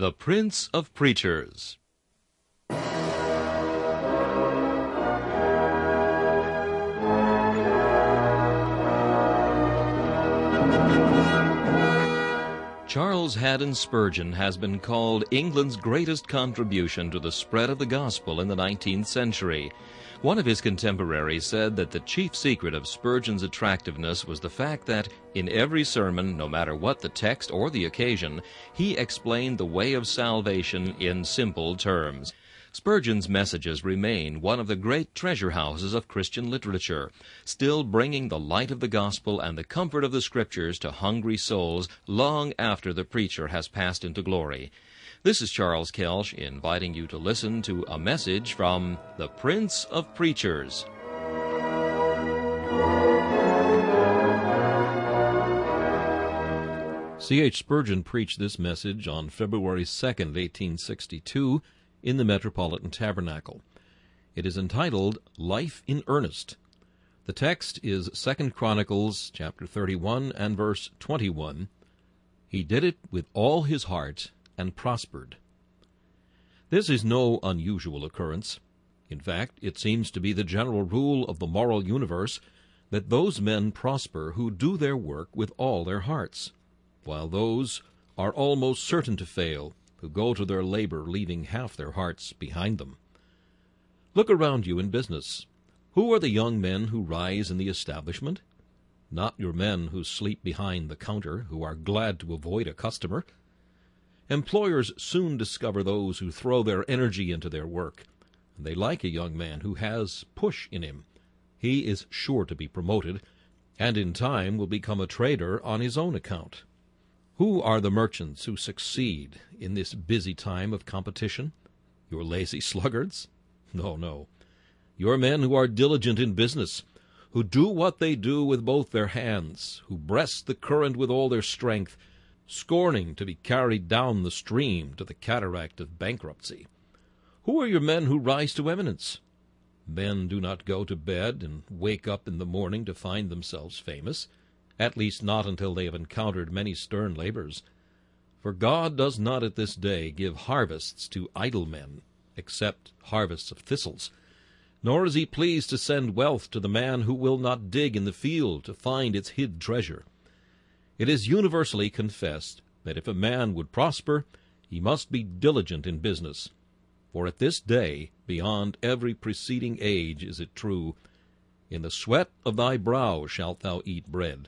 The Prince of Preachers. Charles Haddon Spurgeon has been called England's greatest contribution to the spread of the gospel in the 19th century. One of his contemporaries said that the chief secret of Spurgeon's attractiveness was the fact that, in every sermon, no matter what the text or the occasion, he explained the way of salvation in simple terms. Spurgeon's messages remain one of the great treasure houses of Christian literature, still bringing the light of the gospel and the comfort of the Scriptures to hungry souls long after the preacher has passed into glory. This is Charles Kelsch inviting you to listen to a message from the Prince of Preachers. C.H. Spurgeon preached this message on February 2nd, 1862, in the Metropolitan Tabernacle. It is entitled, Life in Earnest. The text is 2 Chronicles chapter 31 and verse 21. He did it with all his heart and prospered. This is no unusual occurrence. In fact, it seems to be the general rule of the moral universe that those men prosper who do their work with all their hearts, while those are almost certain to fail who go to their labor leaving half their hearts behind them. Look around you in business. Who are the young men who rise in the establishment? Not your men who sleep behind the counter, who are glad to avoid a customer. Employers soon discover those who throw their energy into their work, and they like a young man who has push in him. He is sure to be promoted, and in time will become a trader on his own account. Who are the merchants who succeed in this busy time of competition? Your lazy sluggards? No. Your men who are diligent in business, who do what they do with both their hands, who breast the current with all their strength, scorning to be carried down the stream to the cataract of bankruptcy. Who are your men who rise to eminence? Men do not go to bed and wake up in the morning to find themselves famous, at least not until they have encountered many stern labors. For God does not at this day give harvests to idle men, except harvests of thistles, nor is he pleased to send wealth to the man who will not dig in the field to find its hid treasure. It is universally confessed that if a man would prosper, he must be diligent in business. For at this day, beyond every preceding age, is it true, in the sweat of thy brow shalt thou eat bread.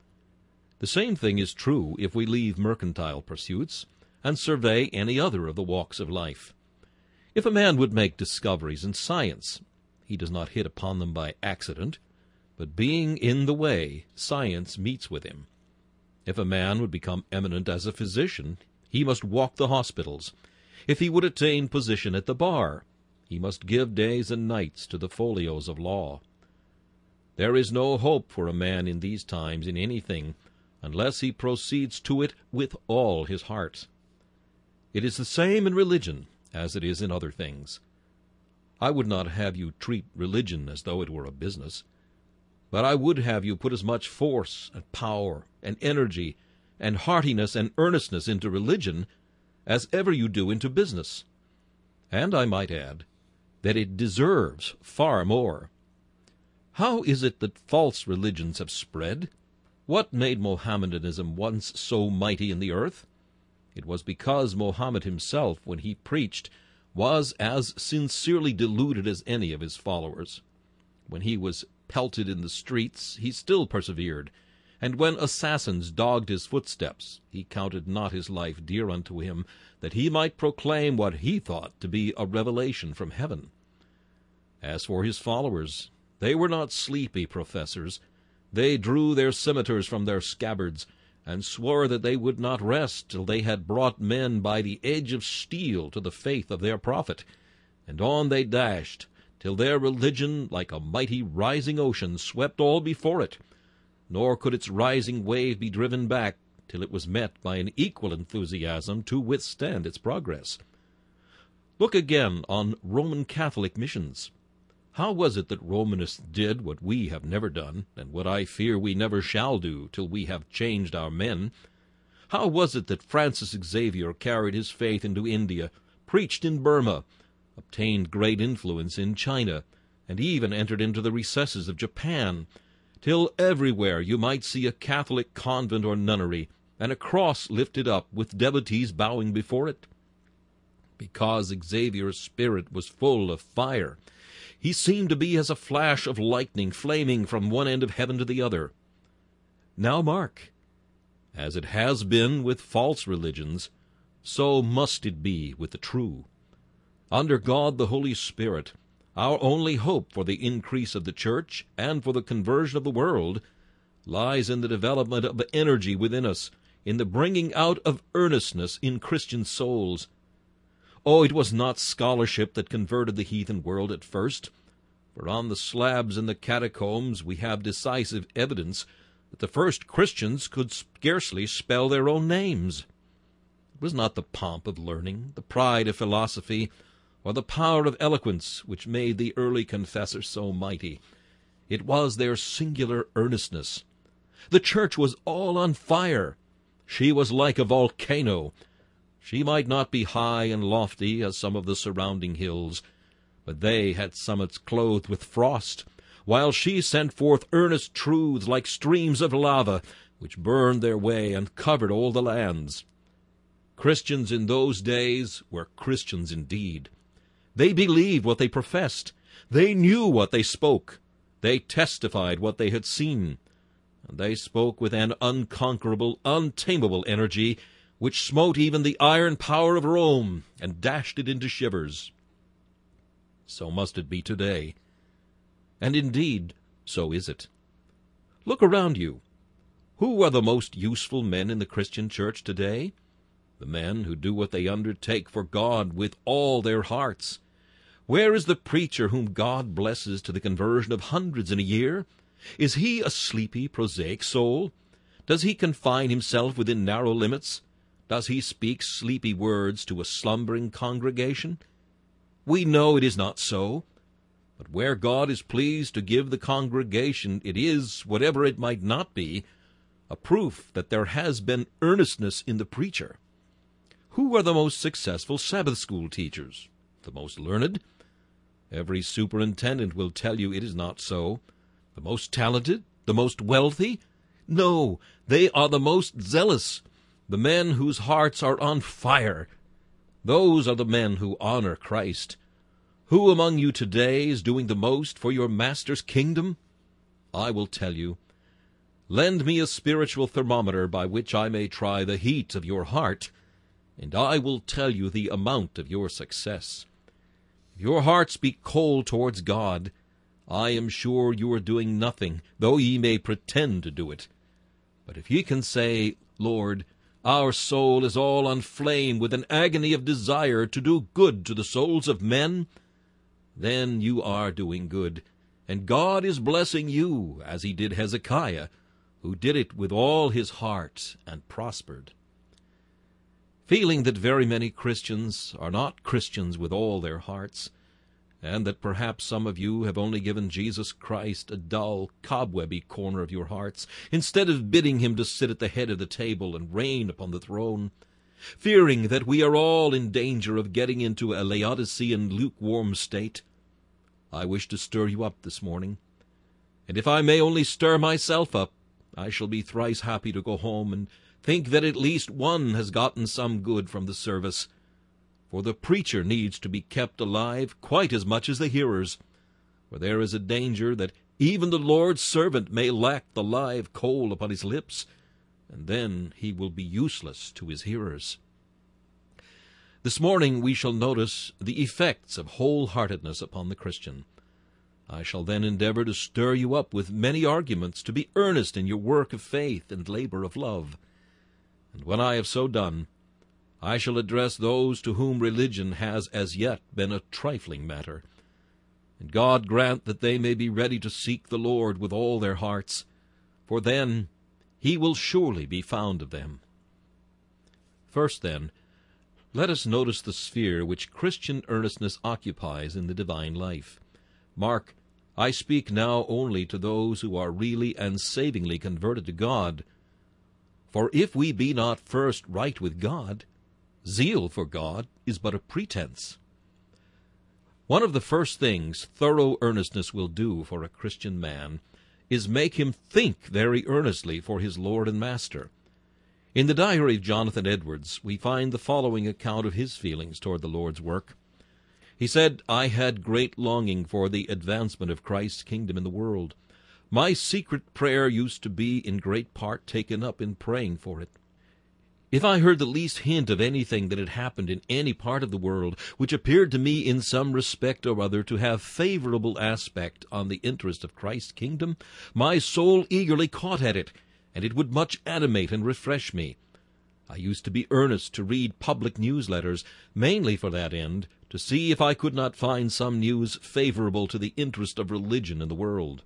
The same thing is true if we leave mercantile pursuits and survey any other of the walks of life. If a man would make discoveries in science, he does not hit upon them by accident, but being in the way, science meets with him. If a man would become eminent as a physician, he must walk the hospitals. If he would attain position at the bar, he must give days and nights to the folios of law. There is no hope for a man in these times in anything unless he proceeds to it with all his heart. It is the same in religion as it is in other things. I would not have you treat religion as though it were a business, but I would have you put as much force and power and energy and heartiness and earnestness into religion as ever you do into business. And I might add that it deserves far more. How is it that false religions have spread? What made Mohammedanism once so mighty in the earth? It was because Mohammed himself, when he preached, was as sincerely deluded as any of his followers. When he was pelted in the streets, he still persevered, and when assassins dogged his footsteps, he counted not his life dear unto him, that he might proclaim what he thought to be a revelation from heaven. As for his followers, they were not sleepy professors. They drew their scimitars from their scabbards, and swore that they would not rest till they had brought men by the edge of steel to the faith of their prophet. And on they dashed, till their religion, like a mighty rising ocean, swept all before it, nor could its rising wave be driven back till it was met by an equal enthusiasm to withstand its progress. Look again on Roman Catholic missions. How was it that Romanists did what we have never done, and what I fear we never shall do till we have changed our men? How was it that Francis Xavier carried his faith into India, preached in Burma, obtained great influence in China, and even entered into the recesses of Japan, till everywhere you might see a Catholic convent or nunnery, and a cross lifted up with devotees bowing before it? Because Xavier's spirit was full of fire. He seemed to be as a flash of lightning flaming from one end of heaven to the other. Now mark, as it has been with false religions, so must it be with the true. Under God the Holy Spirit, our only hope for the increase of the Church and for the conversion of the world lies in the development of energy within us, in the bringing out of earnestness in Christian souls. Oh, it was not scholarship that converted the heathen world at first, for on the slabs in the catacombs we have decisive evidence that the first Christians could scarcely spell their own names. It was not the pomp of learning, the pride of philosophy, or the power of eloquence which made the early confessors so mighty. It was their singular earnestness. The church was all on fire. She was like a volcano. She might not be high and lofty as some of the surrounding hills, but they had summits clothed with frost, while she sent forth earnest truths like streams of lava, which burned their way and covered all the lands. Christians in those days were Christians indeed. They believed what they professed. They knew what they spoke. They testified what they had seen. And they spoke with an unconquerable, untamable energy which smote even the iron power of Rome and dashed it into shivers. So must it be today. And indeed, so is it. Look around you. Who are the most useful men in the Christian church today? The men who do what they undertake for God with all their hearts. Where is the preacher whom God blesses to the conversion of hundreds in a year? Is he a sleepy, prosaic soul? Does he confine himself within narrow limits? Does he speak sleepy words to a slumbering congregation? We know it is not so. But where God is pleased to give the congregation, it is, whatever it might not be, a proof that there has been earnestness in the preacher. Who are the most successful Sabbath school teachers? The most learned? Every superintendent will tell you it is not so. The most talented? The most wealthy? No, they are the most zealous, the men whose hearts are on fire. Those are the men who honor Christ. Who among you today is doing the most for your Master's kingdom? I will tell you. Lend me a spiritual thermometer by which I may try the heat of your heart, and I will tell you the amount of your success. If your hearts be cold towards God, I am sure you are doing nothing, though ye may pretend to do it. But if ye can say, Lord, our soul is all on flame with an agony of desire to do good to the souls of men, then you are doing good, and God is blessing you, as he did Hezekiah, who did it with all his heart and prospered. Feeling that very many Christians are not Christians with all their hearts, and that perhaps some of you have only given Jesus Christ a dull, cobwebby corner of your hearts, instead of bidding him to sit at the head of the table and reign upon the throne, fearing that we are all in danger of getting into a Laodicean lukewarm state, I wish to stir you up this morning. And if I may only stir myself up, I shall be thrice happy to go home and think that at least one has gotten some good from the service. For the preacher needs to be kept alive quite as much as the hearers, for there is a danger that even the Lord's servant may lack the live coal upon his lips, and then he will be useless to his hearers. This morning we shall notice the effects of wholeheartedness upon the Christian. I shall then endeavor to stir you up with many arguments to be earnest in your work of faith and labor of love. And when I have so done, I shall address those to whom religion has as yet been a trifling matter. And God grant that they may be ready to seek the Lord with all their hearts, for then he will surely be found of them. First, then, let us notice the sphere which Christian earnestness occupies in the divine life. Mark, I speak now only to those who are really and savingly converted to God. For if we be not first right with God, zeal for God is but a pretense. One of the first things thorough earnestness will do for a Christian man is make him think very earnestly for his Lord and Master. In the diary of Jonathan Edwards, we find the following account of his feelings toward the Lord's work. He said, "I had great longing for the advancement of Christ's kingdom in the world. My secret prayer used to be in great part taken up in praying for it. If I heard the least hint of anything that had happened in any part of the world, which appeared to me in some respect or other to have favorable aspect on the interest of Christ's kingdom, my soul eagerly caught at it, and it would much animate and refresh me. I used to be earnest to read public news letters, mainly for that end, to see if I could not find some news favorable to the interest of religion in the world."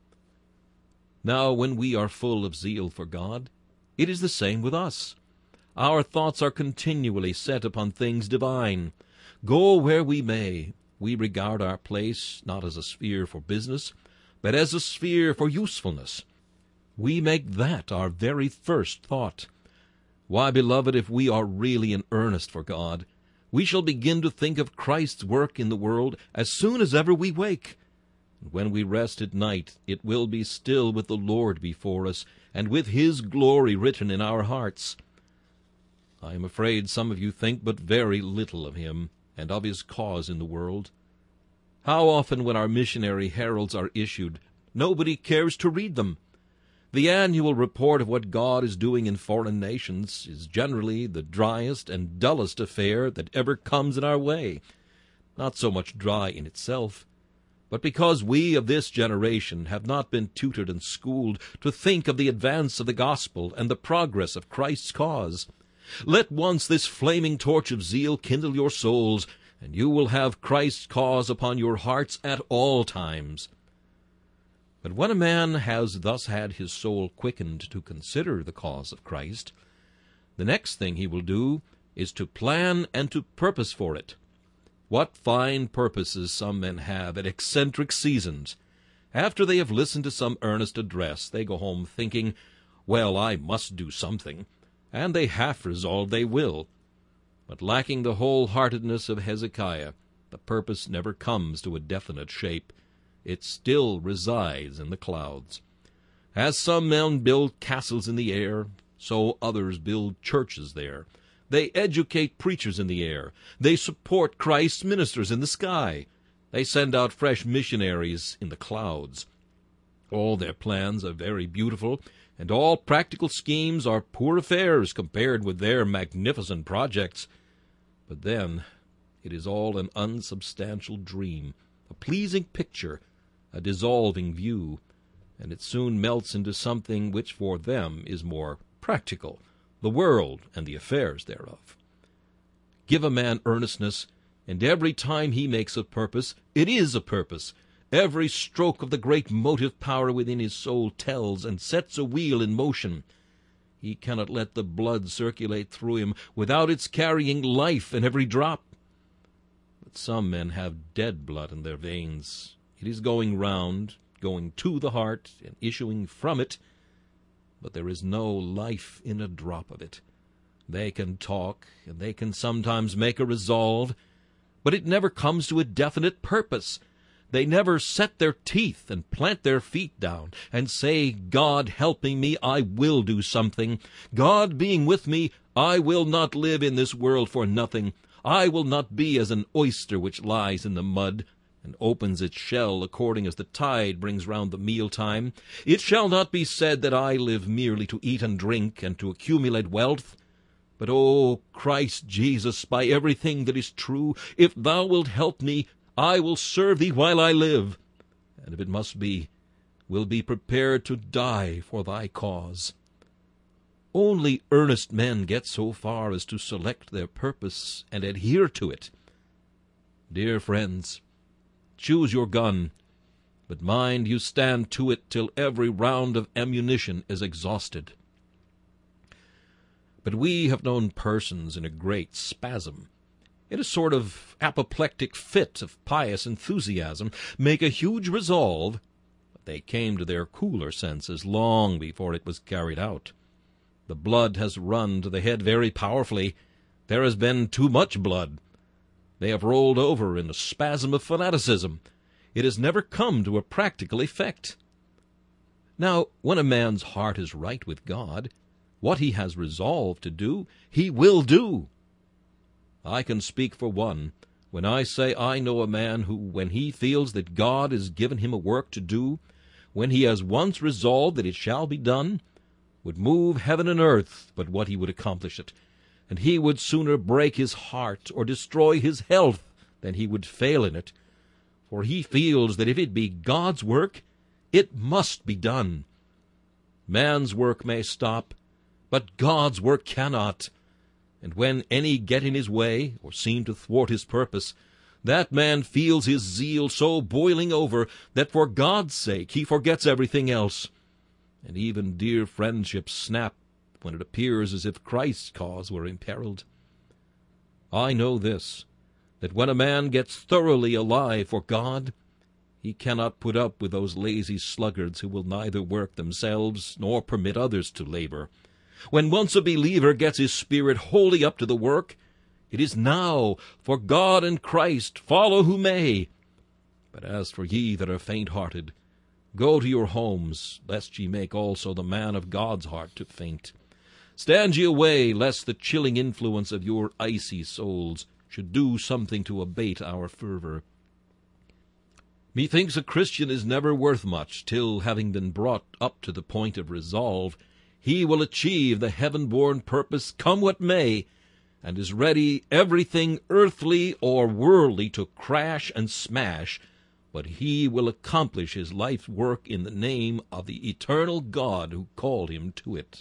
Now, when we are full of zeal for God, it is the same with us. Our thoughts are continually set upon things divine. Go where we may, we regard our place not as a sphere for business, but as a sphere for usefulness. We make that our very first thought. Why, beloved, if we are really in earnest for God, we shall begin to think of Christ's work in the world as soon as ever we wake. And when we rest at night, it will be still with the Lord before us, and with His glory written in our hearts. I am afraid some of you think but very little of Him and of His cause in the world. How often when our missionary heralds are issued, nobody cares to read them. The annual report of what God is doing in foreign nations is generally the driest and dullest affair that ever comes in our way. Not so much dry in itself, but because we of this generation have not been tutored and schooled to think of the advance of the gospel and the progress of Christ's cause. Let once this flaming torch of zeal kindle your souls, and you will have Christ's cause upon your hearts at all times. But when a man has thus had his soul quickened to consider the cause of Christ, the next thing he will do is to plan and to purpose for it. What fine purposes some men have at eccentric seasons! After they have listened to some earnest address, they go home thinking, "Well, I must do something," and they half resolve they will. But lacking the wholeheartedness of Hezekiah, the purpose never comes to a definite shape. It still resides in the clouds. As some men build castles in the air, so others build churches there. They educate preachers in the air. They support Christ's ministers in the sky. They send out fresh missionaries in the clouds. All their plans are very beautiful, and all practical schemes are poor affairs compared with their magnificent projects. But then it is all an unsubstantial dream, a pleasing picture, a dissolving view, and it soon melts into something which for them is more practical, the world and the affairs thereof. Give a man earnestness, and every time he makes a purpose, it is a purpose. Every stroke of the great motive power within his soul tells and sets a wheel in motion. He cannot let the blood circulate through him without its carrying life in every drop. But some men have dead blood in their veins. It is going round, going to the heart, and issuing from it, but there is no life in a drop of it. They can talk, and they can sometimes make a resolve, but it never comes to a definite purpose. They never set their teeth and plant their feet down and say, "God helping me, I will do something. God being with me, I will not live in this world for nothing. I will not be as an oyster which lies in the mud, and opens its shell according as the tide brings round the mealtime. It shall not be said that I live merely to eat and drink and to accumulate wealth. But, O Christ Jesus, by everything that is true, if thou wilt help me, I will serve thee while I live, and if it must be, will be prepared to die for thy cause." Only earnest men get so far as to select their purpose and adhere to it. Dear friends, choose your gun, but mind you stand to it till every round of ammunition is exhausted. But we have known persons in a great spasm, in a sort of apoplectic fit of pious enthusiasm, make a huge resolve, but they came to their cooler senses long before it was carried out. The blood has run to the head very powerfully. There has been too much blood. They have rolled over in a spasm of fanaticism. It has never come to a practical effect. Now, when a man's heart is right with God, what he has resolved to do, he will do. I can speak for one when I say I know a man who, when he feels that God has given him a work to do, when he has once resolved that it shall be done, would move heaven and earth but what he would accomplish it, and he would sooner break his heart or destroy his health than he would fail in it. For he feels that if it be God's work, it must be done. Man's work may stop, but God's work cannot. And when any get in his way, or seem to thwart his purpose, that man feels his zeal so boiling over that for God's sake he forgets everything else. And even dear friendships snap when it appears as if Christ's cause were imperiled. I know this, that when a man gets thoroughly alive for God, he cannot put up with those lazy sluggards who will neither work themselves nor permit others to labor. When once a believer gets his spirit wholly up to the work, it is now, for God and Christ, follow who may. But as for ye that are faint-hearted, go to your homes, lest ye make also the man of God's heart to faint. Stand ye away, lest the chilling influence of your icy souls should do something to abate our fervor. Methinks a Christian is never worth much till, having been brought up to the point of resolve, he will achieve the heaven-born purpose, come what may, and is ready everything earthly or worldly to crash and smash, but he will accomplish his life's work in the name of the eternal God who called him to it.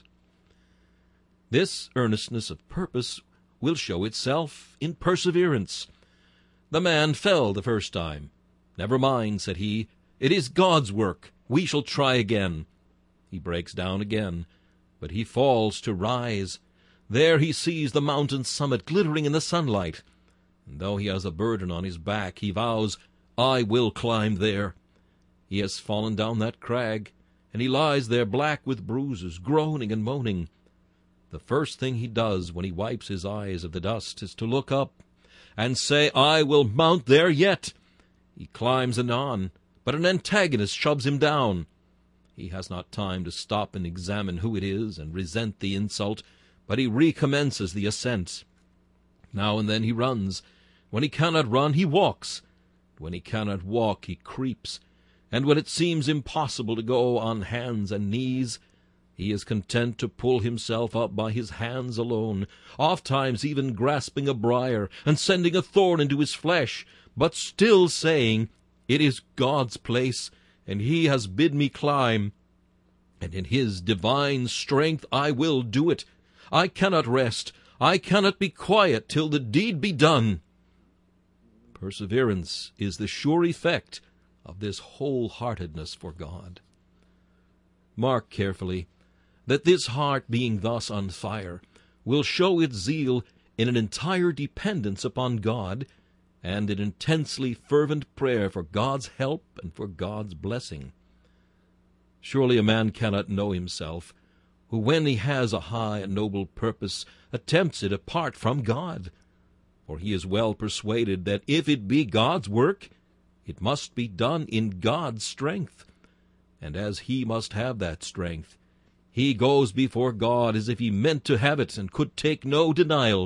This earnestness of purpose will show itself in perseverance. The man fell the first time. "Never mind," said he, "it is God's work. We shall try again." He breaks down again, but he falls to rise. There he sees the mountain summit glittering in the sunlight, and though he has a burden on his back, he vows, "I will climb there." He has fallen down that crag, and he lies there black with bruises, groaning and moaning. The first thing he does when he wipes his eyes of the dust is to look up and say, "I will mount there yet." He climbs anon, but an antagonist shoves him down. He has not time to stop and examine who it is and resent the insult, but he recommences the ascent. Now and then he runs. When he cannot run, he walks. When he cannot walk, he creeps. And when it seems impossible to go on hands and knees, he is content to pull himself up by his hands alone, ofttimes even grasping a briar and sending a thorn into his flesh, but still saying, "It is God's place, and he has bid me climb, and in his divine strength I will do it. I cannot rest, I cannot be quiet till the deed be done." Perseverance is the sure effect of this wholeheartedness for God. Mark carefully that this heart, being thus on fire, will show its zeal in an entire dependence upon God, and an intensely fervent prayer for God's help and for God's blessing. Surely a man cannot know himself who, when he has a high and noble purpose, attempts it apart from God. For he is well persuaded that if it be God's work, it must be done in God's strength. And as he must have that strength, he goes before God as if he meant to have it and could take no denial.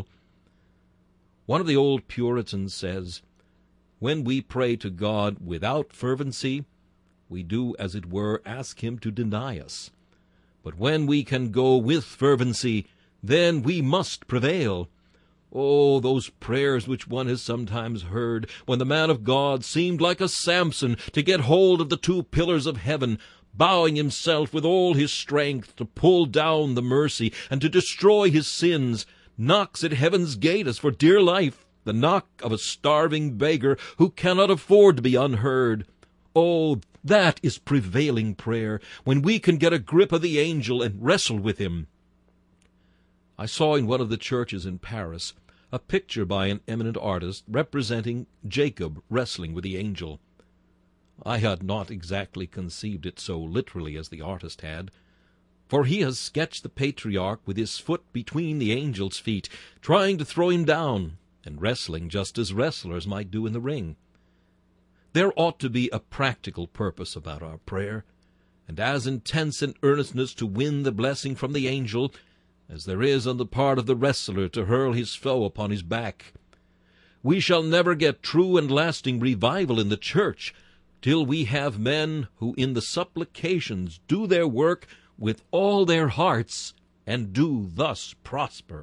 One of the old Puritans says, "When we pray to God without fervency, we do, as it were, ask him to deny us. But when we can go with fervency, then we must prevail." Oh, those prayers which one has sometimes heard, when the man of God seemed like a Samson to get hold of the two pillars of heaven, bowing himself with all his strength to pull down the mercy and to destroy his sins, knocks at heaven's gate as for dear life, the knock of a starving beggar who cannot afford to be unheard. Oh, that is prevailing prayer, when we can get a grip of the angel and wrestle with him. I saw in one of the churches in Paris a picture by an eminent artist representing Jacob wrestling with the angel. I had not exactly conceived it so literally as the artist had, For he has sketched the patriarch with his foot between the angel's feet, trying to throw him down, and wrestling just as wrestlers might do in the ring. There ought to be a practical purpose about our prayer, and as intense an earnestness to win the blessing from the angel as there is on the part of the wrestler to hurl his foe upon his back. We shall never get true and lasting revival in the church till we have men who in the supplications do their work with all their hearts, and do thus prosper.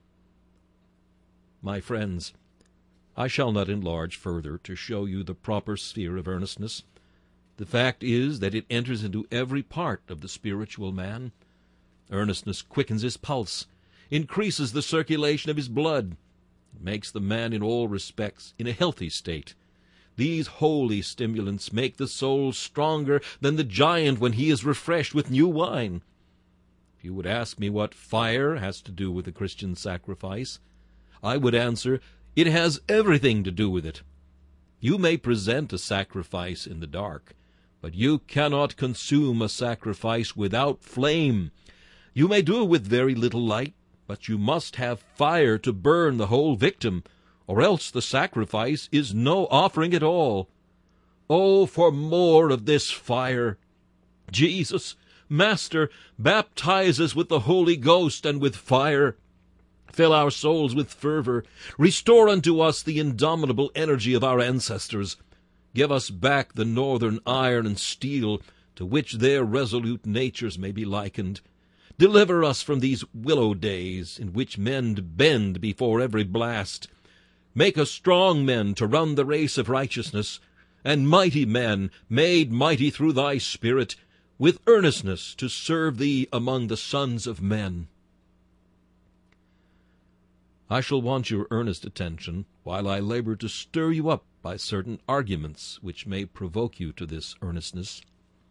My friends, I shall not enlarge further to show you the proper sphere of earnestness. The fact is that it enters into every part of the spiritual man. Earnestness quickens his pulse, increases the circulation of his blood, it makes the man in all respects in a healthy state. These holy stimulants make the soul stronger than the giant when he is refreshed with new wine. If you would ask me what fire has to do with the Christian sacrifice, I would answer, it has everything to do with it. You may present a sacrifice in the dark, but you cannot consume a sacrifice without flame. You may do it with very little light, but you must have fire to burn the whole victim, or else the sacrifice is no offering at all. Oh, for more of this fire! Jesus, Master, baptize us with the Holy Ghost and with fire. Fill our souls with fervor. Restore unto us the indomitable energy of our ancestors. Give us back the northern iron and steel, to which their resolute natures may be likened. Deliver us from these willow days, in which men bend before every blast. Make us strong men to run the race of righteousness, and mighty men, made mighty through thy Spirit, with earnestness to serve thee among the sons of men. I shall want your earnest attention while I labor to stir you up by certain arguments which may provoke you to this earnestness.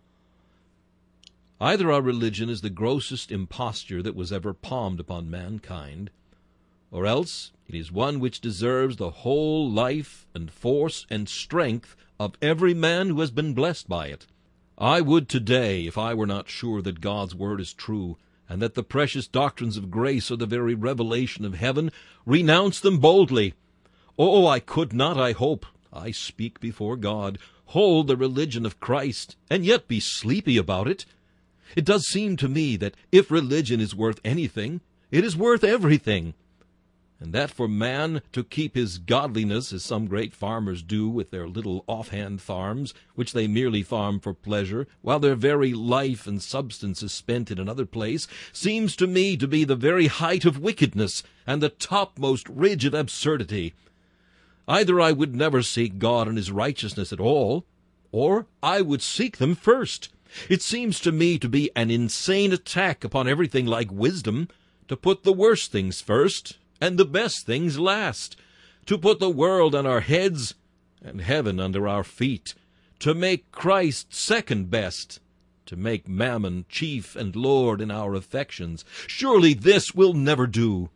Either our religion is the grossest imposture that was ever palmed upon mankind, or else it is one which deserves the whole life and force and strength of every man who has been blessed by it. I would today, if I were not sure that God's word is true, and that the precious doctrines of grace are the very revelation of heaven, renounce them boldly. Oh, I could not, I hope, I speak before God, hold the religion of Christ, and yet be sleepy about it. It does seem to me that if religion is worth anything, it is worth everything, and that for man to keep his godliness, as some great farmers do with their little offhand farms, which they merely farm for pleasure, while their very life and substance is spent in another place, seems to me to be the very height of wickedness and the topmost ridge of absurdity. Either I would never seek God and his righteousness at all, or I would seek them first. It seems to me to be an insane attack upon everything like wisdom, to put the worst things first, and the best things last, to put the world on our heads and heaven under our feet, to make Christ second best, to make mammon chief and lord in our affections. Surely this will never do.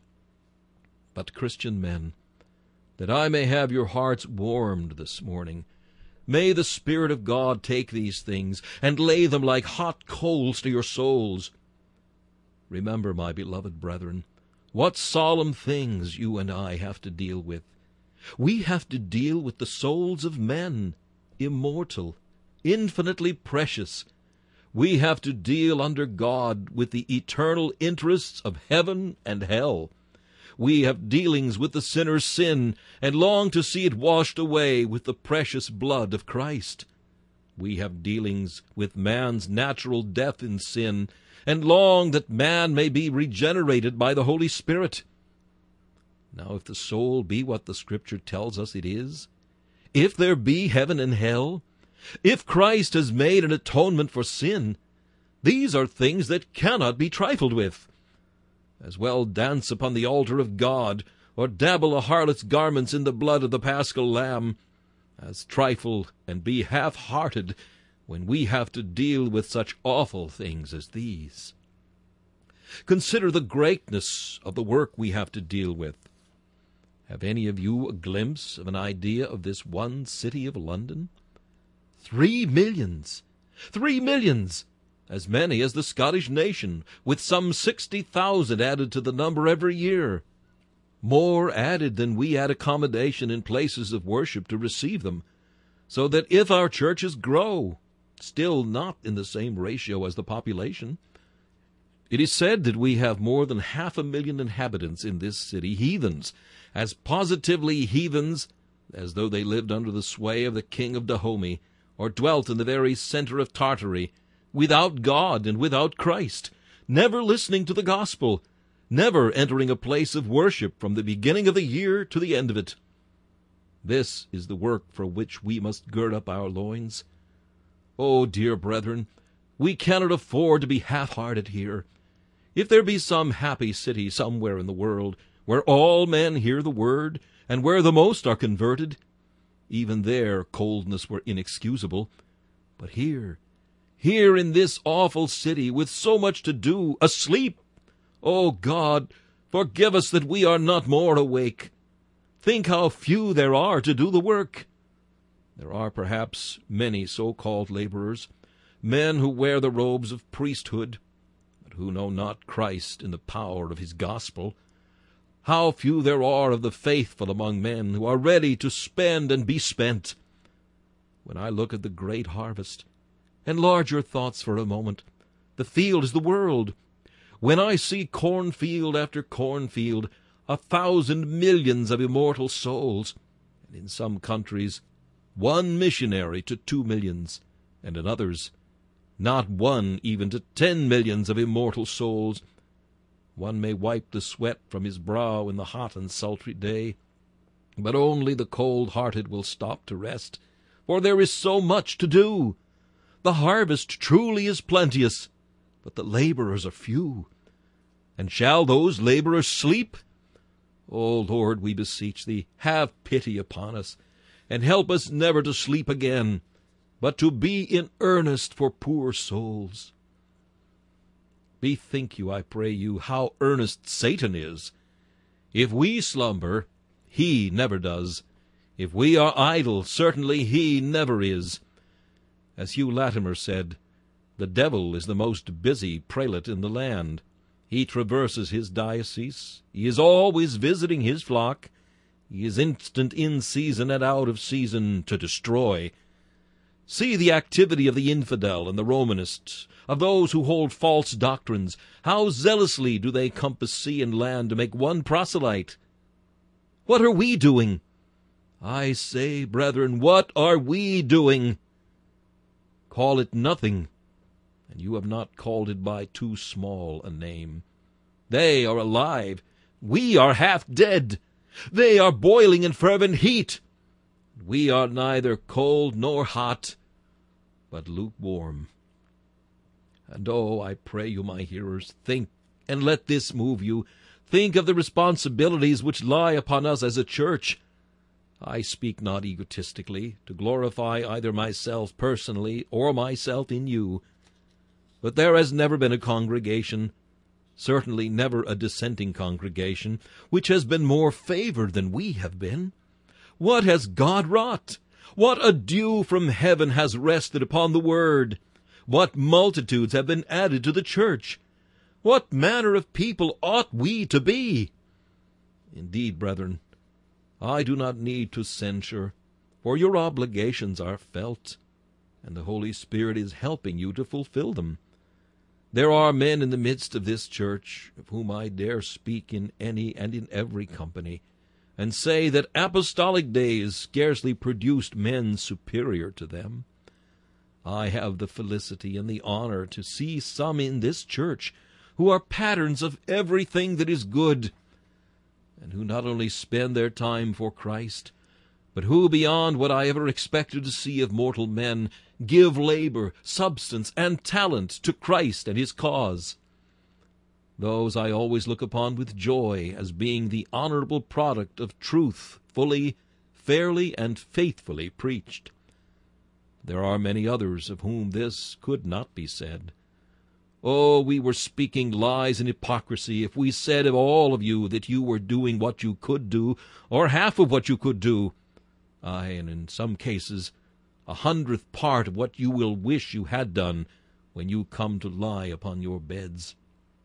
But, Christian men, that I may have your hearts warmed this morning, may the Spirit of God take these things and lay them like hot coals to your souls. Remember, my beloved brethren, what solemn things you and I have to deal with. We have to deal with the souls of men, immortal, infinitely precious. We have to deal under God with the eternal interests of heaven and hell. We have dealings with the sinner's sin, and long to see it washed away with the precious blood of Christ. We have dealings with man's natural death in sin, and long that man may be regenerated by the Holy Spirit. Now, if the soul be what the Scripture tells us it is, if there be heaven and hell, if Christ has made an atonement for sin, these are things that cannot be trifled with. As well dance upon the altar of God, or dabble a harlot's garments in the blood of the Paschal Lamb, as trifle and be half-hearted when we have to deal with such awful things as these. Consider the greatness of the work we have to deal with. Have any of you a glimpse of an idea of this one city of London? 3 millions! 3 millions! as many as the Scottish nation, with some 60,000 added to the number every year. More added than we add accommodation in places of worship to receive them, so that if our churches grow, still not in the same ratio as the population. It is said that we have more than 500,000 inhabitants in this city, heathens, as positively heathens as though they lived under the sway of the king of Dahomey, or dwelt in the very center of Tartary, without God and without Christ, never listening to the gospel, never entering a place of worship from the beginning of the year to the end of it. This is the work for which we must gird up our loins. Oh, dear brethren, we cannot afford to be half-hearted here. If there be some happy city somewhere in the world where all men hear the word, and where the most are converted, even there coldness were inexcusable. But here in this awful city, with so much to do, asleep, O God, forgive us that we are not more awake. Think how few there are to do the work. There are perhaps many so-called laborers, men who wear the robes of priesthood, but who know not Christ in the power of his gospel. How few there are of the faithful among men who are ready to spend and be spent. When I look at the great harvest, enlarge your thoughts for a moment. The field is the world. When I see cornfield after cornfield, 1,000 millions of immortal souls, and in some countries 1 missionary to 2 millions, and in others not one even to 10 millions of immortal souls, one may wipe the sweat from his brow in the hot and sultry day, but only the cold-hearted will stop to rest, for there is so much to do. The harvest truly is plenteous, but the laborers are few. And shall those laborers sleep? O Lord, we beseech thee, have pity upon us, and help us never to sleep again, but to be in earnest for poor souls. Bethink you, I pray you, how earnest Satan is. If we slumber, he never does. If we are idle, certainly he never is. As Hugh Latimer said, the devil is the most busy prelate in the land. He traverses his diocese. He is always visiting his flock. He is instant in season and out of season to destroy. See the activity of the infidel and the Romanist, of those who hold false doctrines. How zealously do they compass sea and land to make one proselyte? What are we doing? I say, brethren, what are we doing? Call it nothing, and you have not called it by too small a name. They are alive. We are half dead. They are boiling in fervent heat. We are neither cold nor hot, but lukewarm. And oh, I pray you, my hearers, think, and let this move you. Think of the responsibilities which lie upon us as a church. I speak not egotistically, to glorify either myself personally or myself in you. But there has never been a congregation, certainly never a dissenting congregation, which has been more favored than we have been. What has God wrought? What a dew from heaven has rested upon the Word! What multitudes have been added to the church! What manner of people ought we to be? Indeed, brethren, I do not need to censure, for your obligations are felt, and the Holy Spirit is helping you to fulfill them. There are men in the midst of this church of whom I dare speak in any and in every company, and say that apostolic days scarcely produced men superior to them. I have the felicity and the honor to see some in this church who are patterns of everything that is good, and who not only spend their time for Christ, but who, beyond what I ever expected to see of mortal men, give labor, substance, and talent to Christ and his cause. Those I always look upon with joy as being the honorable product of truth fully, fairly, and faithfully preached. There are many others of whom this could not be said. Oh, we were speaking lies and hypocrisy if we said of all of you that you were doing what you could do, or half of what you could do. Aye, and in some cases 100th part of what you will wish you had done, when you come to lie upon your beds.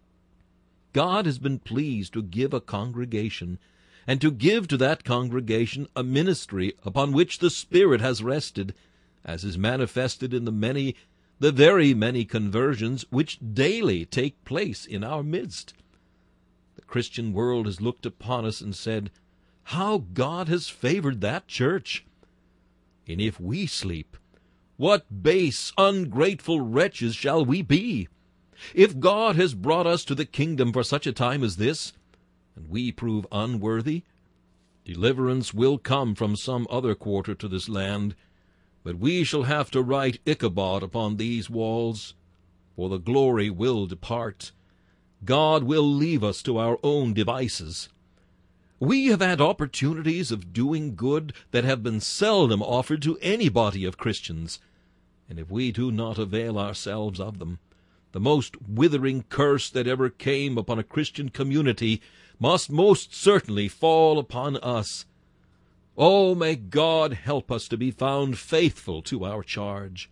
God has been pleased to give a congregation, and to give to that congregation a ministry upon which the Spirit has rested, as is manifested in the very many conversions which daily take place in our midst. The Christian world has looked upon us and said, "How God has favored that church!" And if we sleep, what base, ungrateful wretches shall we be? If God has brought us to the kingdom for such a time as this, and we prove unworthy, deliverance will come from some other quarter to this land, but we shall have to write Ichabod upon these walls, for the glory will depart. God will leave us to our own devices. We have had opportunities of doing good that have been seldom offered to any body of Christians, and if we do not avail ourselves of them, the most withering curse that ever came upon a Christian community must most certainly fall upon us. Oh, may God help us to be found faithful to our charge.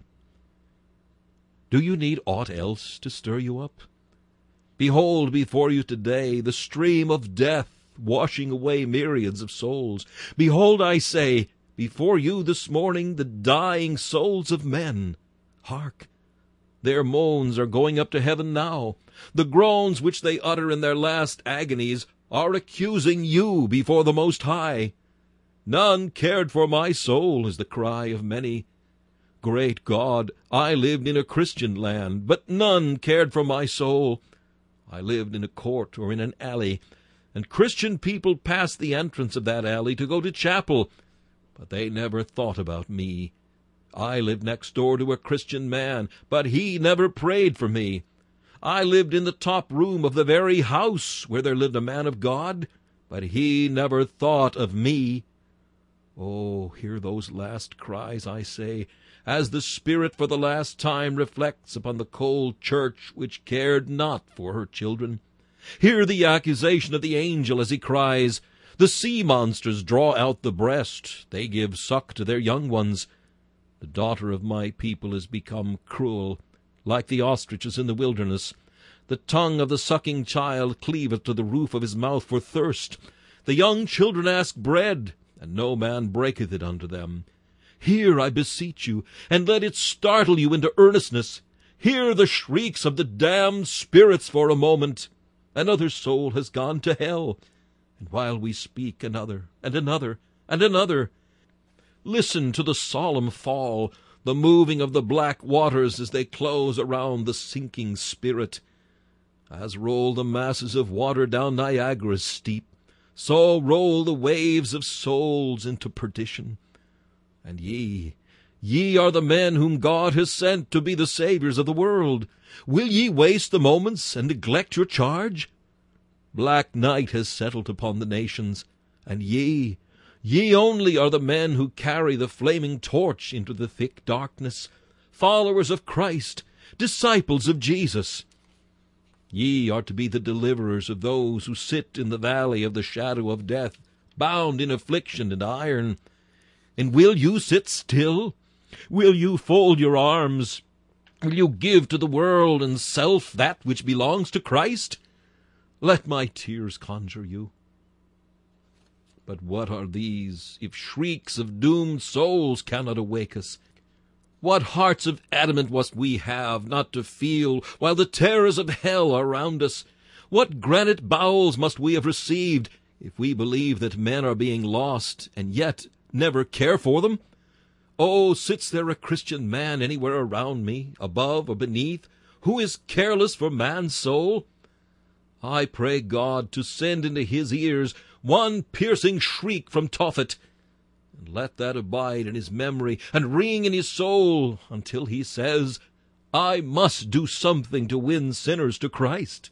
Do you need aught else to stir you up? Behold before you today the stream of death washing away myriads of souls. Behold, I say, before you this morning the dying souls of men. Hark! Their moans are going up to heaven now. The groans which they utter in their last agonies are accusing you before the Most High. None cared for my soul, is the cry of many. Great God, I lived in a Christian land, but none cared for my soul. I lived in a court or in an alley, and Christian people passed the entrance of that alley to go to chapel, but they never thought about me. I lived next door to a Christian man, but he never prayed for me. I lived in the top room of the very house where there lived a man of God, but he never thought of me. Oh, hear those last cries, I say, as the Spirit for the last time reflects upon the cold church which cared not for her children. Hear the accusation of the angel as he cries, "The sea monsters draw out the breast, they give suck to their young ones. The daughter of my people is become cruel, like the ostriches in the wilderness. The tongue of the sucking child cleaveth to the roof of his mouth for thirst. The young children ask bread, and no man breaketh it unto them. Hear, I beseech you, and let it startle you into earnestness. Hear the shrieks of the damned spirits for a moment. Another soul has gone to hell, and while we speak, another, and another, and another. Listen to the solemn fall, the moving of the black waters as they close around the sinking spirit. As roll the masses of water down Niagara's steep, so roll the waves of souls into perdition. And ye are the men whom God has sent to be the saviors of the world. Will ye waste the moments and neglect your charge? Black night has settled upon the nations, and ye only are the men who carry the flaming torch into the thick darkness, followers of Christ, disciples of Jesus. Ye are to be the deliverers of those who sit in the valley of the shadow of death, bound in affliction and iron. And will you sit still? Will you fold your arms? Will you give to the world and self that which belongs to Christ? Let my tears conjure you. But what are these, if shrieks of doomed souls cannot awake us? What hearts of adamant must we have not to feel while the terrors of hell are round us? What granite bowels must we have received if we believe that men are being lost and yet never care for them? Oh, sits there a Christian man anywhere around me, above or beneath, who is careless for man's soul? I pray God to send into his ears one piercing shriek from Tophet, and let that abide in his memory and ring in his soul until he says, I must do something to win sinners to Christ.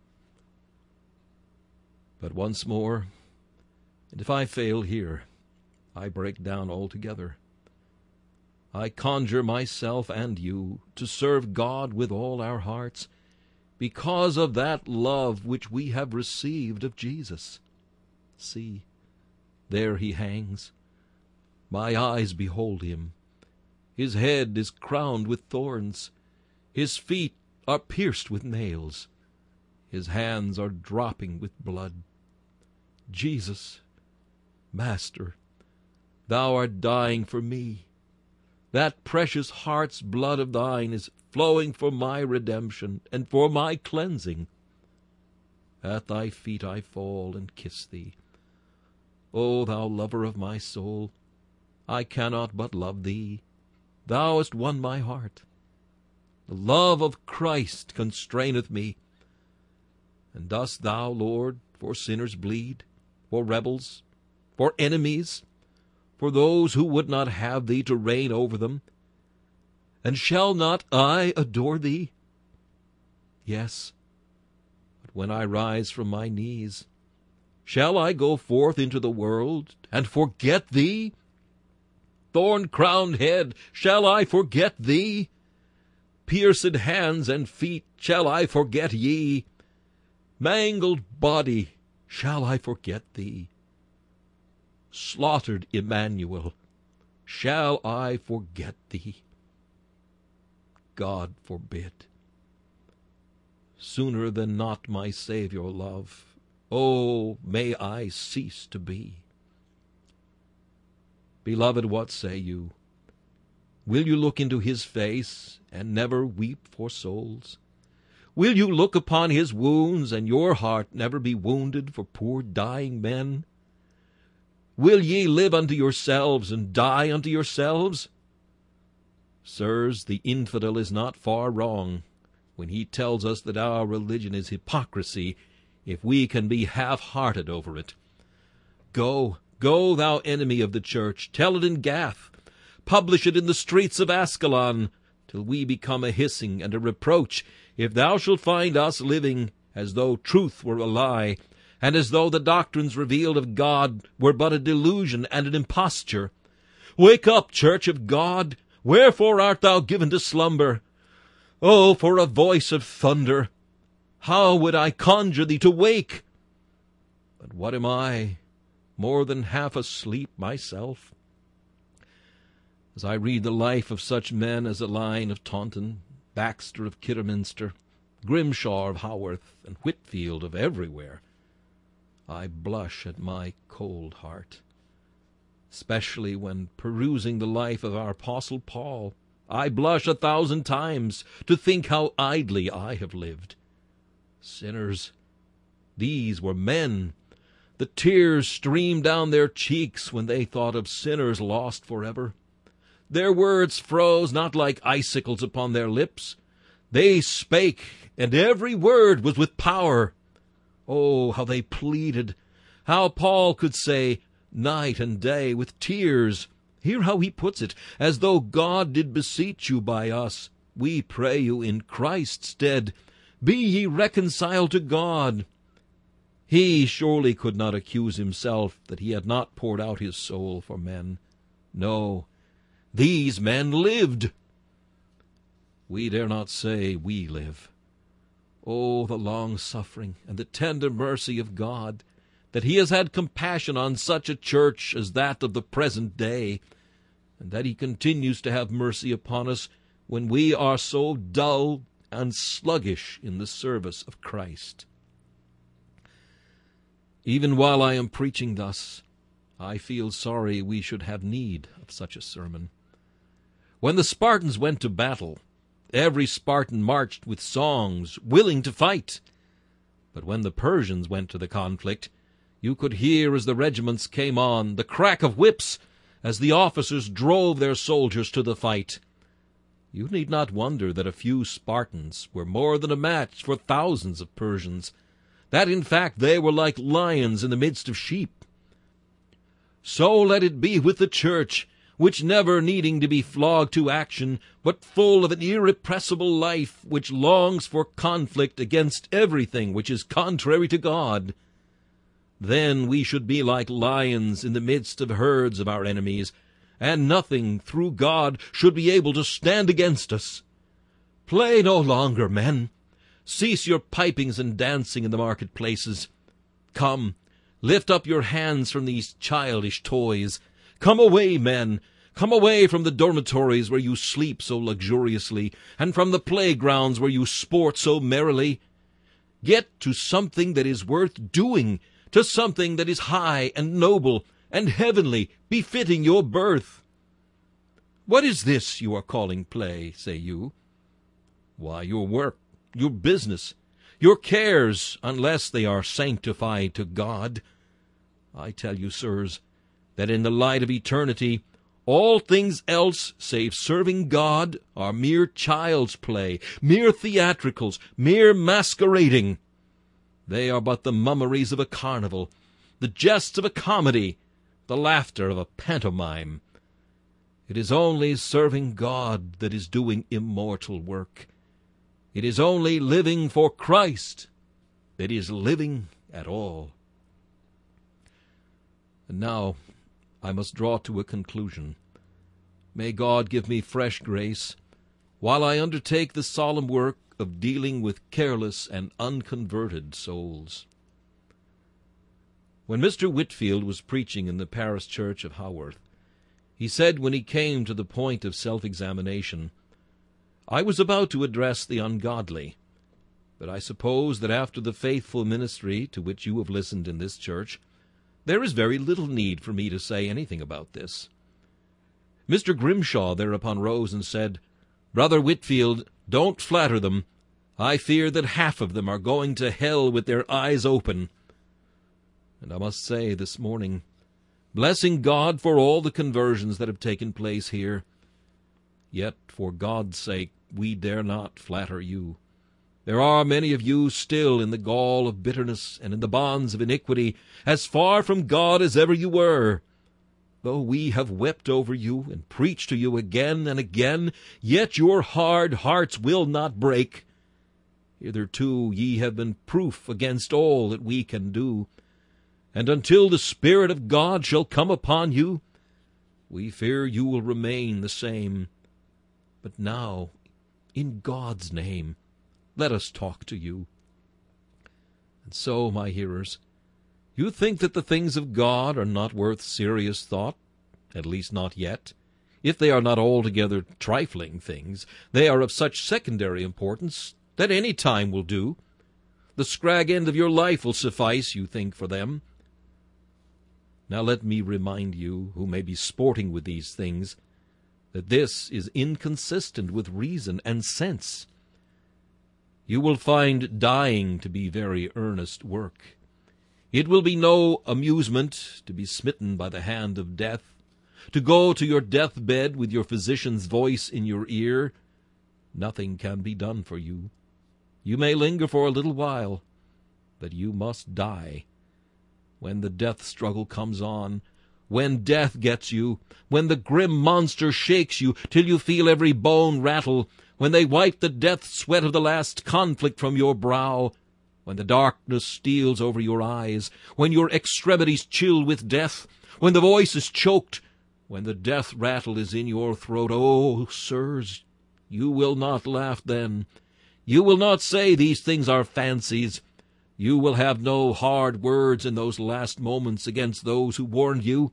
But once more, and if I fail here, I break down altogether. I conjure myself and you to serve God with all our hearts, because of that love which we have received of Jesus. See, there he hangs. My eyes behold him. His head is crowned with thorns. His feet are pierced with nails. His hands are dropping with blood. Jesus, Master, thou art dying for me. That precious heart's blood of thine is flowing for my redemption and for my cleansing. At thy feet I fall and kiss thee. O thou lover of my soul, I cannot but love thee. Thou hast won my heart. The love of Christ constraineth me. And dost thou, Lord, for sinners bleed, for rebels, for enemies, for those who would not have thee to reign over them? And shall not I adore thee? Yes, but when I rise from my knees, shall I go forth into the world and forget thee? Thorn-crowned head, shall I forget thee? Pierced hands and feet, shall I forget ye? Mangled body, shall I forget thee? Slaughtered Emmanuel, shall I forget thee? God forbid. Sooner than not, my Saviour love, oh, may I cease to be. Beloved, what say you? Will you look into his face and never weep for souls? Will you look upon his wounds and your heart never be wounded for poor dying men? Will ye live unto yourselves and die unto yourselves? Sirs, the infidel is not far wrong when he tells us that our religion is hypocrisy if we can be half-hearted over it. Go, go, thou enemy of the church, tell it in Gath, publish it in the streets of Ascalon, till we become a hissing and a reproach, if thou shalt find us living as though truth were a lie, and as though the doctrines revealed of God were but a delusion and an imposture. Wake up, church of God! Wherefore art thou given to slumber? Oh, for a voice of thunder! How would I conjure thee to wake? But what am I, more than half asleep myself? As I read the life of such men as Alein of Taunton, Baxter of Kidderminster, Grimshaw of Haworth, and Whitfield of everywhere, I blush at my cold heart. Especially when perusing the life of our Apostle Paul, I blush 1,000 times to think how idly I have lived. Sinners, these were men. The tears streamed down their cheeks when they thought of sinners lost forever. Their words froze not like icicles upon their lips. They spake, and every word was with power. Oh, how they pleaded! How Paul could say, night and day, with tears. Hear how he puts it, as though God did beseech you by us. We pray you in Christ's stead, be ye reconciled to God. He surely could not accuse himself that he had not poured out his soul for men. No, these men lived. We dare not say we live. Oh, the long-suffering and the tender mercy of God, that he has had compassion on such a church as that of the present day, and that he continues to have mercy upon us when we are so dull and sluggish in the service of Christ. Even while I am preaching thus, I feel sorry we should have need of such a sermon. When the Spartans went to battle, every Spartan marched with songs, willing to fight. But when the Persians went to the conflict, you could hear as the regiments came on the crack of whips as the officers drove their soldiers to the fight. You need not wonder that a few Spartans were more than a match for thousands of Persians, that in fact they were like lions in the midst of sheep. So let it be with the church, which never needing to be flogged to action, but full of an irrepressible life, which longs for conflict against everything which is contrary to God. Then we should be like lions in the midst of herds of our enemies, and nothing, through God, should be able to stand against us. Play no longer, men. Cease your pipings and dancing in the marketplaces. Come, lift up your hands from these childish toys. Come away, men. Come away from the dormitories where you sleep so luxuriously, and from the playgrounds where you sport so merrily. Get to something that is worth doing, to something that is high and noble and heavenly, befitting your birth. What is this you are calling play, say you? Why, your work, your business, your cares, unless they are sanctified to God. I tell you, sirs, that in the light of eternity, all things else save serving God are mere child's play, mere theatricals, mere masquerading. They are but the mummeries of a carnival, the jests of a comedy, the laughter of a pantomime. It is only serving God that is doing immortal work. It is only living for Christ that is living at all. And now I must draw to a conclusion. May God give me fresh grace while I undertake the solemn work of dealing with careless and unconverted souls. When Mr. Whitefield was preaching in the parish church of Haworth, he said when he came to the point of self-examination, "I was about to address the ungodly, but I suppose that after the faithful ministry to which you have listened in this church, there is very little need for me to say anything about this." Mr. Grimshaw thereupon rose and said, "Brother Whitefield, don't flatter them. I fear that half of them are going to hell with their eyes open." And I must say this morning, blessing God for all the conversions that have taken place here, yet for God's sake we dare not flatter you. There are many of you still in the gall of bitterness and in the bonds of iniquity, as far from God as ever you were. Though we have wept over you and preached to you again and again, yet your hard hearts will not break. Hitherto ye have been proof against all that we can do, and until the Spirit of God shall come upon you, we fear you will remain the same. But now, in God's name, let us talk to you. And so, my hearers, you think that the things of God are not worth serious thought, at least not yet. If they are not altogether trifling things, they are of such secondary importance that any time will do. The scrag end of your life will suffice, you think, for them. Now let me remind you, who may be sporting with these things, that this is inconsistent with reason and sense. You will find dying to be very earnest work. It will be no amusement to be smitten by the hand of death, to go to your deathbed with your physician's voice in your ear. Nothing can be done for you. You may linger for a little while, but you must die. When the death struggle comes on, when death gets you, when the grim monster shakes you till you feel every bone rattle, when they wipe the death sweat of the last conflict from your brow, when the darkness steals over your eyes, when your extremities chill with death, when the voice is choked, when the death rattle is in your throat, oh, sirs, you will not laugh then. You will not say these things are fancies. You will have no hard words in those last moments against those who warned you.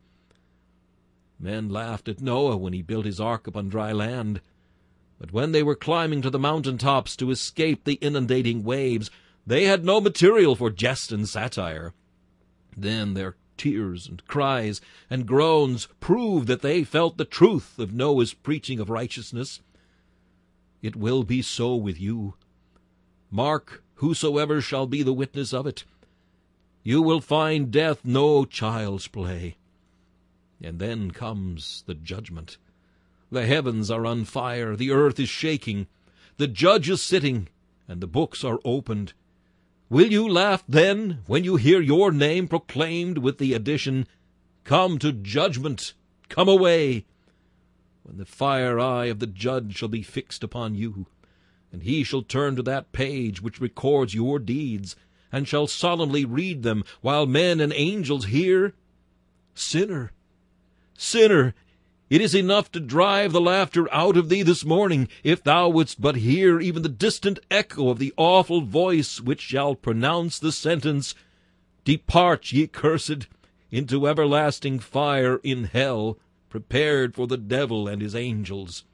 Men laughed at Noah when he built his ark upon dry land. But when they were climbing to the mountain tops to escape the inundating waves, they had no material for jest and satire. Then their tears and cries and groans proved that they felt the truth of Noah's preaching of righteousness. It will be so with you. Mark whosoever shall be the witness of it. You will find death no child's play. And then comes the judgment. The heavens are on fire, the earth is shaking, the judge is sitting, and the books are opened. Will you laugh then when you hear your name proclaimed with the addition, "Come to judgment, come away," when the fire eye of the judge shall be fixed upon you, and he shall turn to that page which records your deeds, and shall solemnly read them, while men and angels hear? Sinner, sinner, it is enough to drive the laughter out of thee this morning, if thou wouldst but hear even the distant echo of the awful voice which shall pronounce the sentence, "Depart, ye cursed, into everlasting fire in hell, prepared for the devil and his angels.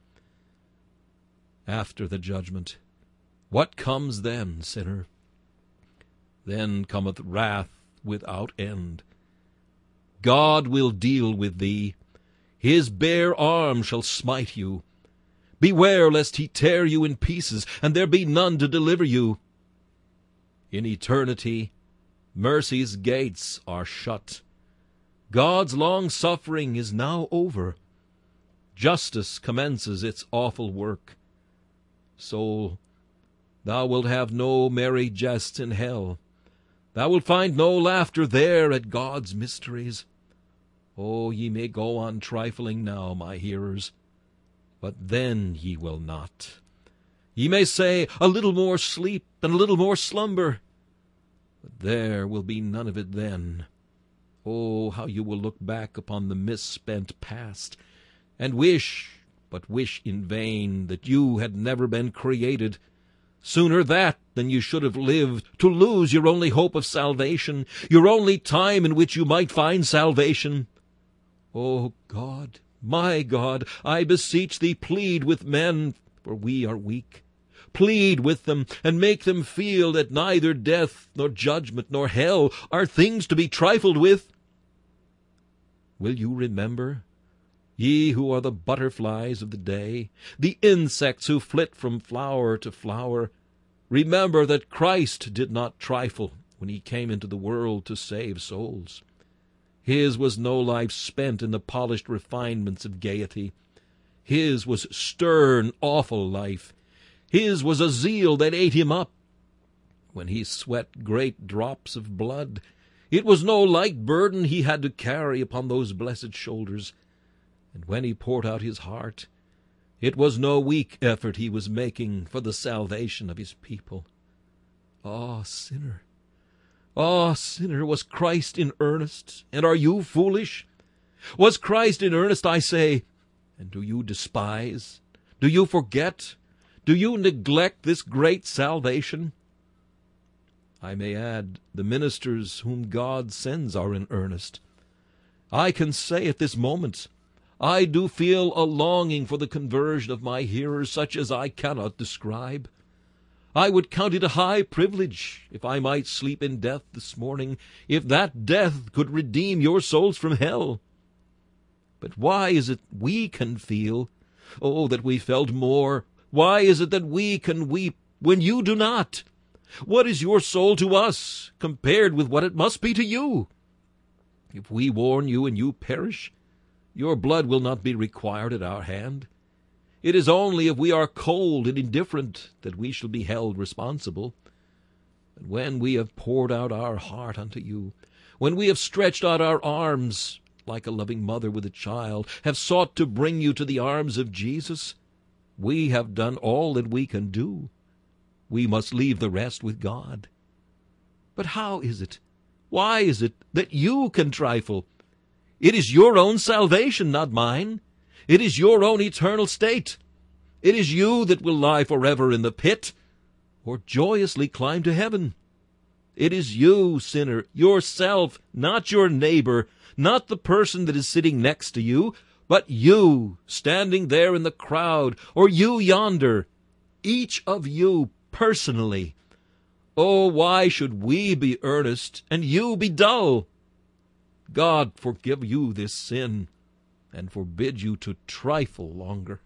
After the judgment, what comes then, sinner? Then cometh wrath without end. God will deal with thee. His bare arm shall smite you. Beware lest he tear you in pieces, and there be none to deliver you. In eternity, mercy's gates are shut. God's long-suffering is now over. Justice commences its awful work. Soul, thou wilt have no merry jests in hell. Thou wilt find no laughter there at God's mysteries. Oh, ye may go on trifling now, my hearers, but then ye will not. Ye may say, a little more sleep and a little more slumber, but there will be none of it then. Oh, how you will look back upon the misspent past, and wish, but wish in vain, that you had never been created. Sooner that than you should have lived, to lose your only hope of salvation, your only time in which you might find salvation. O God, my God, I beseech thee, plead with men, for we are weak. Plead with them, and make them feel that neither death, nor judgment, nor hell are things to be trifled with. Will you remember, ye who are the butterflies of the day, the insects who flit from flower to flower, remember that Christ did not trifle when he came into the world to save souls. His was no life spent in the polished refinements of gaiety. His was stern, awful life. His was a zeal that ate him up. When he sweat great drops of blood, it was no light burden he had to carry upon those blessed shoulders. And when he poured out his heart, it was no weak effort he was making for the salvation of his people. Ah, sinner! Ah, sinner, was Christ in earnest, and are you foolish? Was Christ in earnest, I say, and do you despise? Do you forget? Do you neglect this great salvation? I may add, the ministers whom God sends are in earnest. I can say at this moment, I do feel a longing for the conversion of my hearers such as I cannot describe. I would count it a high privilege if I might sleep in death this morning, if that death could redeem your souls from hell. But why is it we can feel? Oh, that we felt more! Why is it that we can weep when you do not? What is your soul to us, compared with what it must be to you? If we warn you and you perish, your blood will not be required at our hand. It is only if we are cold and indifferent that we shall be held responsible. And when we have poured out our heart unto you, when we have stretched out our arms, like a loving mother with a child, have sought to bring you to the arms of Jesus, we have done all that we can do. We must leave the rest with God. But how is it? Why is it that you can trifle? It is your own salvation, not mine. It is your own eternal state. It is you that will lie forever in the pit, or joyously climb to heaven. It is you, sinner, yourself, not your neighbor, not the person that is sitting next to you, but you, standing there in the crowd, or you yonder, each of you personally. Oh, why should we be earnest and you be dull? God forgive you this sin, and forbid you to trifle longer.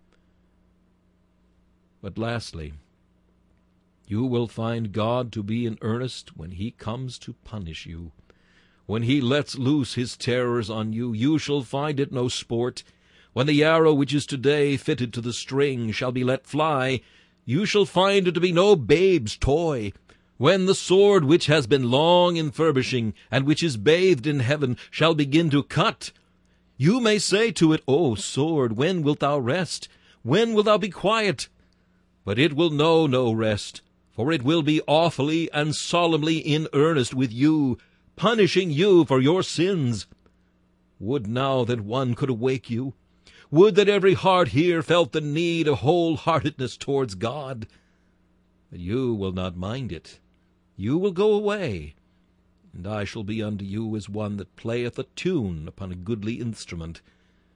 But lastly, you will find God to be in earnest when he comes to punish you. When he lets loose his terrors on you, you shall find it no sport. When the arrow which is today fitted to the string shall be let fly, you shall find it to be no babe's toy. When the sword which has been long in furbishing, and which is bathed in heaven, shall begin to cut, you may say to it, O sword, when wilt thou rest? When wilt thou be quiet? But it will know no rest, for it will be awfully and solemnly in earnest with you, punishing you for your sins. Would now that one could awake you. Would that every heart here felt the need of wholeheartedness towards God. But you will not mind it. You will go away, and I shall be unto you as one that playeth a tune upon a goodly instrument.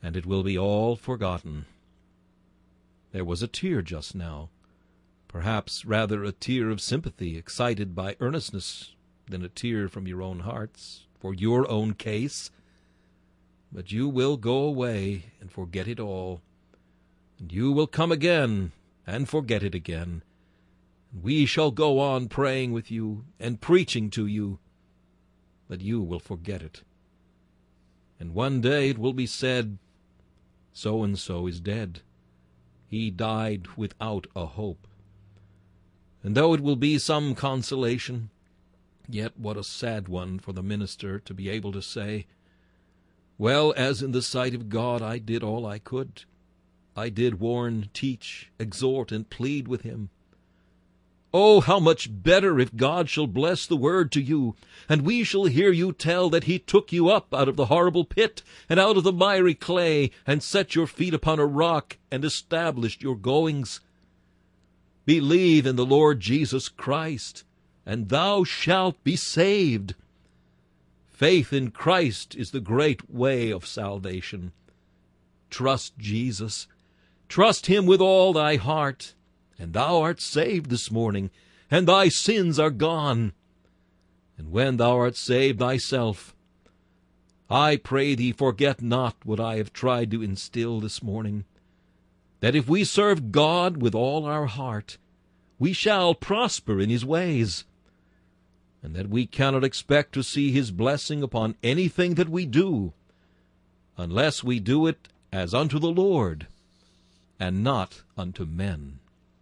and it will be all forgotten. There was a tear just now, perhaps rather a tear of sympathy excited by earnestness than a tear from your own hearts, for your own case. But you will go away and forget it all, and you will come again and forget it again, and we shall go on praying with you and preaching to you, but you will forget it. And one day it will be said, so-and-so is dead. He died without a hope. And though it will be some consolation, yet what a sad one for the minister to be able to say, well, as in the sight of God I did all I could. I did warn, teach, exhort, and plead with him. Oh, how much better if God shall bless the word to you, and we shall hear you tell that he took you up out of the horrible pit, and out of the miry clay, and set your feet upon a rock, and established your goings. Believe in the Lord Jesus Christ, and thou shalt be saved. Faith in Christ is the great way of salvation. Trust Jesus. Trust him with all thy heart, and thou art saved this morning, and thy sins are gone. And when thou art saved thyself, I pray thee forget not what I have tried to instill this morning, that if we serve God with all our heart, we shall prosper in his ways, and that we cannot expect to see his blessing upon anything that we do, unless we do it as unto the Lord, and not unto men.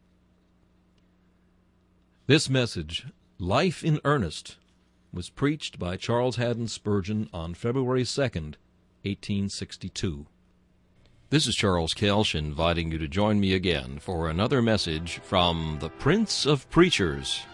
This message, Life in Earnest, was preached by Charles Haddon Spurgeon on February 2nd, 1862. This is Charles Kelsch inviting you to join me again for another message from the Prince of Preachers.